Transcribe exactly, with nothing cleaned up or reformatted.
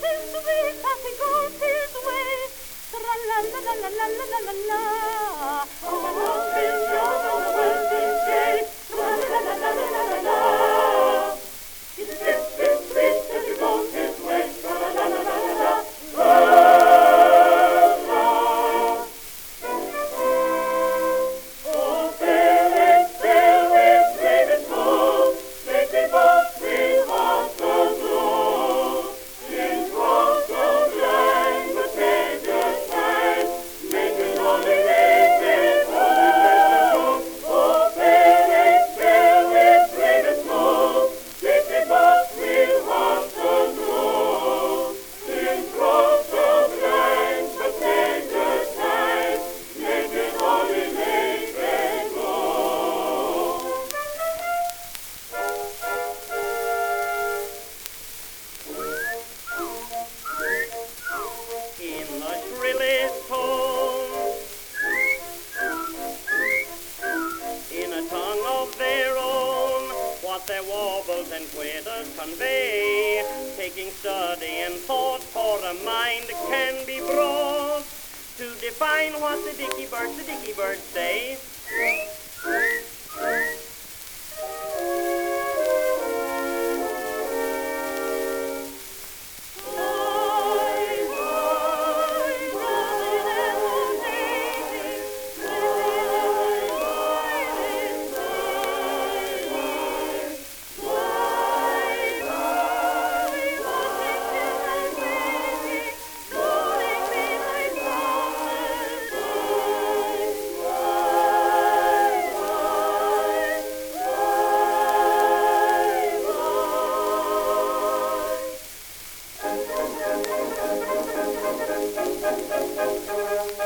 his way, as he goes his way. Tra-la-la-la-la-la-la-la-la. Oh, Bill goes on a wedding day. Tra-la-la-la-la-la-la-la. He's rich, rich, rich, as he goes his way. Tra-la-la-la-la-la-la. Their warbles and quitters convey, taking study and thought for a mind can be brought to define what the dicky birds, the dicky birds say. Thank you.